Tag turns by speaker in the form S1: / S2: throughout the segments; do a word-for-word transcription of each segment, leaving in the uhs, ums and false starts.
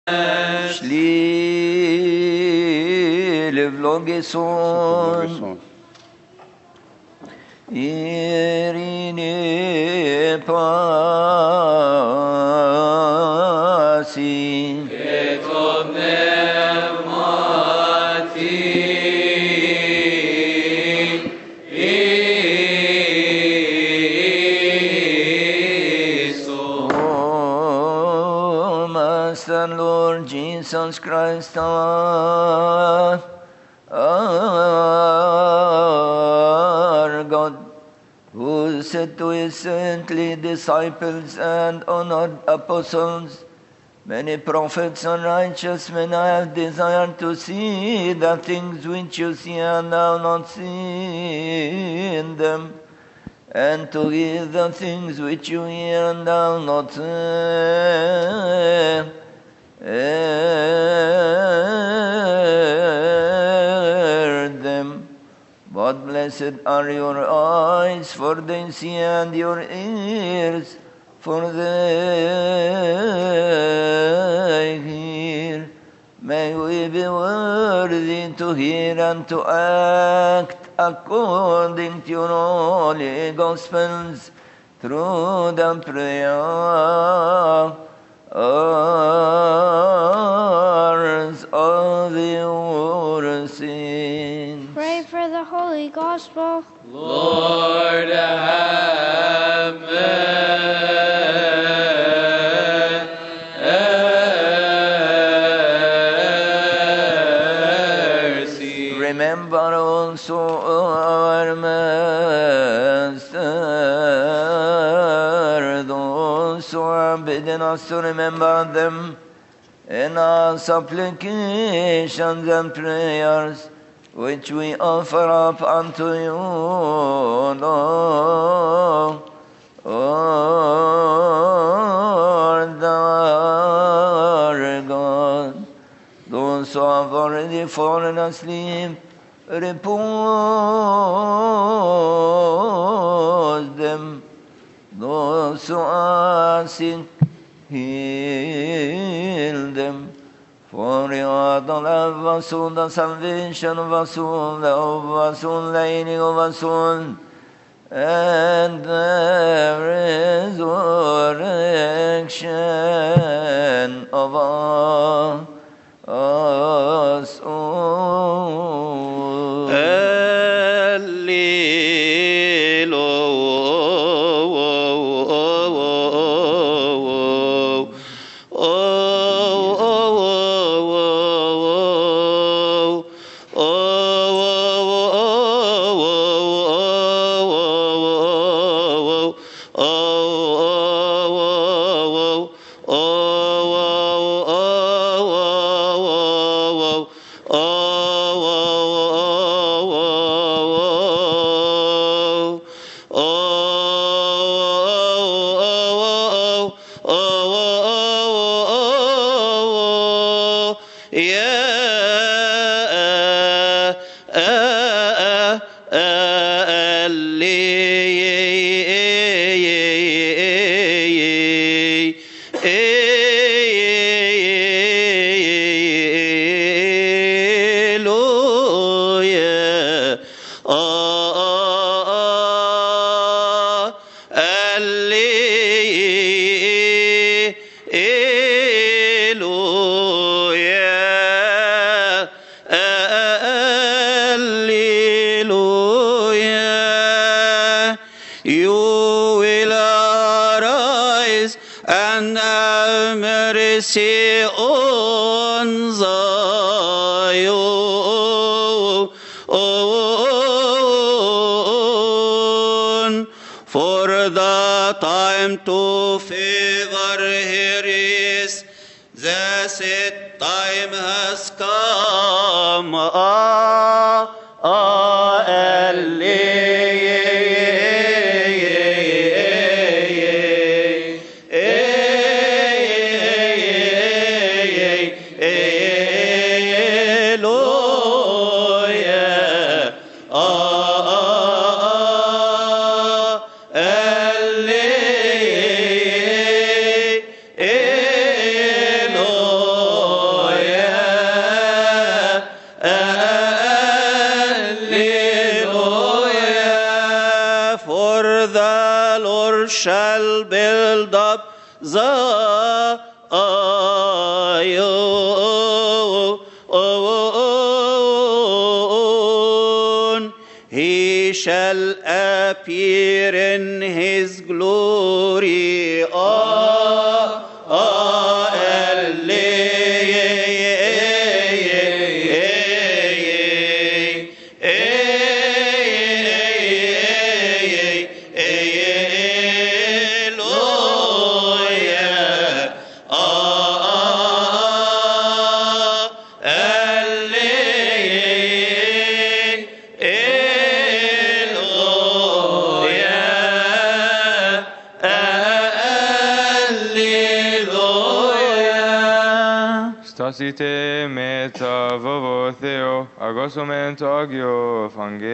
S1: Vlogeson Irine Pasi Etom Pneumati Iso. O Master Lord Jesus Christ, our Our God, who said to his saintly disciples and honored apostles, many prophets and righteous men I have desired to see the things which you see and have not seen them, and to hear the things which you hear and have not heard. But blessed are your eyes, for they see, and your ears, for they hear. May we be worthy to hear and to act according to your holy Gospels, through the prayer of your saints.
S2: Pray for the Holy Gospel.
S3: Lord, have mercy.
S1: Remember also our Master, those who are bidden us to remember them in our supplications and prayers, which we offer up unto you, Lord, our God. Those who have already fallen asleep, repose them. Those who are sick, heal them. For you are the love of our soul, the salvation of our soul, the hope of our soul, the healing of our soul, and the resurrection of our, our soul.
S4: To favor here is the set time has come. Ah, ah, Lord. Zion. He shall appear in his glory. Ah, ah,
S5: Στάσιτε μετά βοβό Θεό, αγώσομεν το Άγιο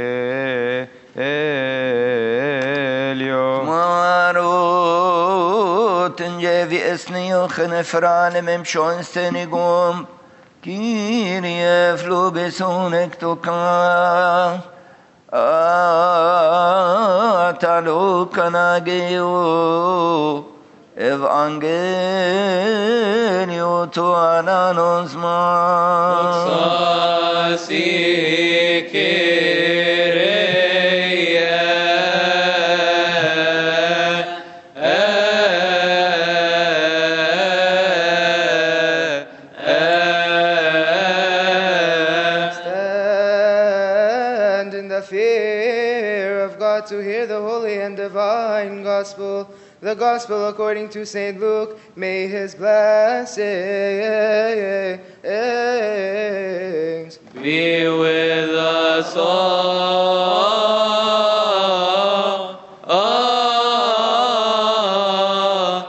S5: Ευαγγέλιο.
S1: Marot njevi esnio khenefrane mem shoin senigum Kyrie flubison ektoka Atalo kanageo Evangelio tu ananos ma
S6: Stand in the fear of God to hear the holy and divine gospel. The Gospel according to Saint Luke, may his blessings
S3: be with us all. all,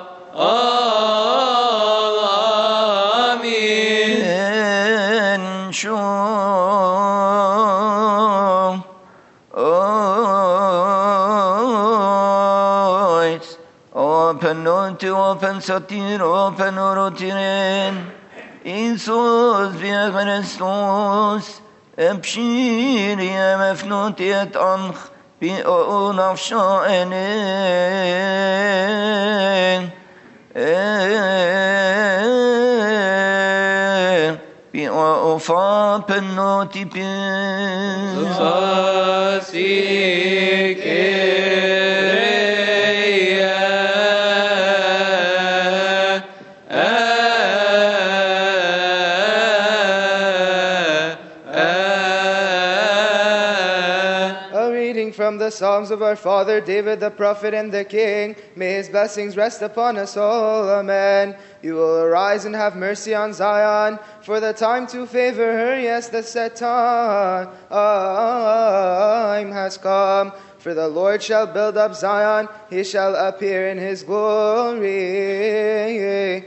S3: all. Amen.
S1: in shum ois open unto open satir open orotiren Isus via Christus epshir yem efnut yet anch bi o nafsha enen bi o fa penoti pin
S6: A reading from the Psalms of our father David the prophet and the king. May his blessings rest upon us all. Amen. You will arise and have mercy on Zion, for the time to favor her, yes, the set time has come. For the Lord shall build up Zion, he shall appear in his glory.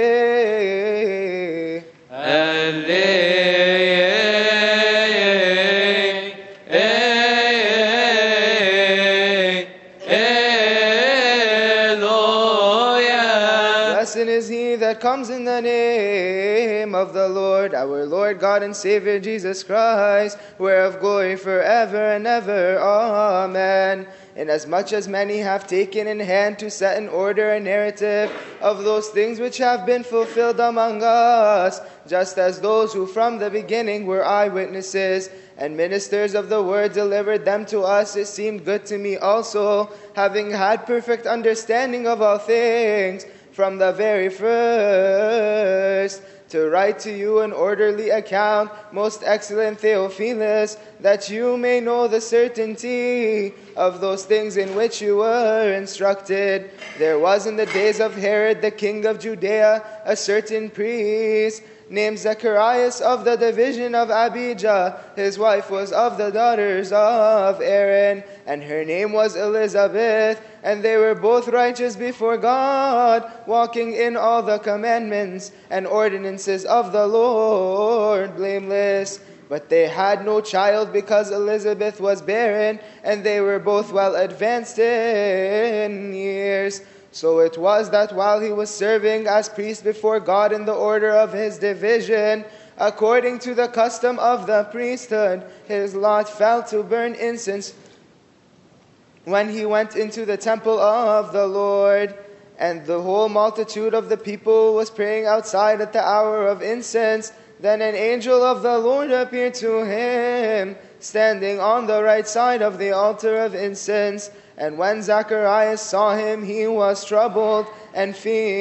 S6: Blessed is he that comes in the name of the Lord, our Lord God and Savior Jesus Christ, whereof glory forever and ever. Amen. Inasmuch as many have taken in hand to set in order a narrative of those things which have been fulfilled among us, just as those who from the beginning were eyewitnesses and ministers of the word delivered them to us, it seemed good to me also, having had perfect understanding of all things from the very first, to write to you an orderly account, most excellent Theophilus, that you may know the certainty of those things in which you were instructed. There was in the days of Herod the king of Judea a certain priest, named Zacharias of the division of Abijah. His wife was of the daughters of Aaron, and her name was Elizabeth, and they were both righteous before God, walking in all the commandments and ordinances of the Lord, blameless. But they had no child because Elizabeth was barren, and they were both well advanced in years. So it was that while he was serving as priest before God in the order of his division, according to the custom of the priesthood, his lot fell to burn incense when he went into the temple of the Lord. And the whole multitude of the people was praying outside at the hour of incense. Then an angel of the Lord appeared to him, standing on the right side of the altar of incense. And when Zacharias saw him, he was troubled, and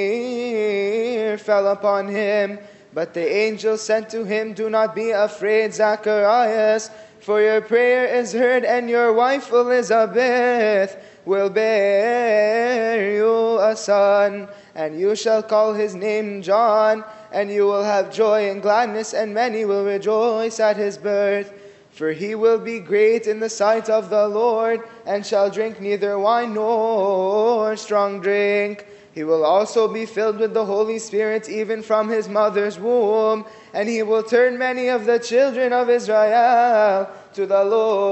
S6: fear fell upon him. But the angel said to him, "Do not be afraid, Zacharias, for your prayer is heard, and your wife Elizabeth will bear you a son, and you shall call his name John, and you will have joy and gladness, and many will rejoice at his birth. For he will be great in the sight of the Lord, and shall drink neither wine nor strong drink. He will also be filled with the Holy Spirit even from his mother's womb, and he will turn many of the children of Israel to the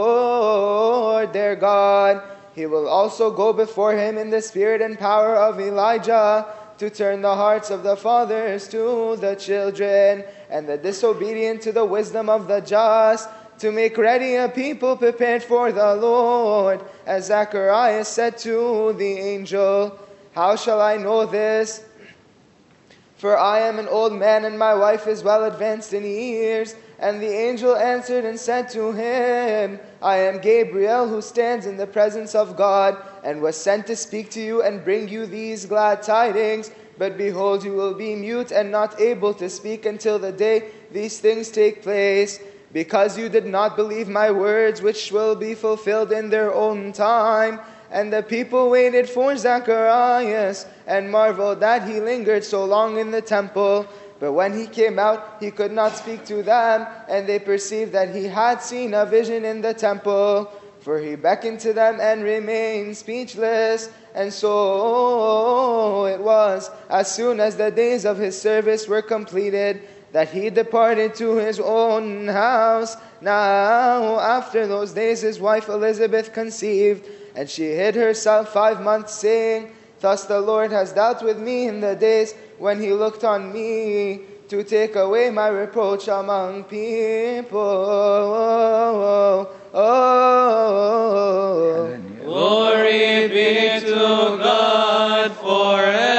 S6: Lord their God. He will also go before him in the spirit and power of Elijah, to turn the hearts of the fathers to the children, and the disobedient to the wisdom of the just, to make ready a people prepared for the Lord, as Zacharias said to the angel, "How shall I know this? For I am an old man, and my wife is well advanced in years." And the angel answered and said to him, "I am Gabriel, who stands in the presence of God, and was sent to speak to you and bring you these glad tidings. But behold, you will be mute and not able to speak until the day these things take place, because you did not believe my words, which will be fulfilled in their own time." And the people waited for Zacharias, and marveled that he lingered so long in the temple. But when he came out, he could not speak to them, and they perceived that he had seen a vision in the temple. For he beckoned to them and remained speechless. And so it was, as soon as the days of his service were completed, that he departed to his own house. Now after those days his wife Elizabeth conceived, and she hid herself five months, saying, "Thus the Lord has dealt with me in the days when he looked on me to take away my reproach among people." Oh, oh, oh.
S3: Glory be to God forever.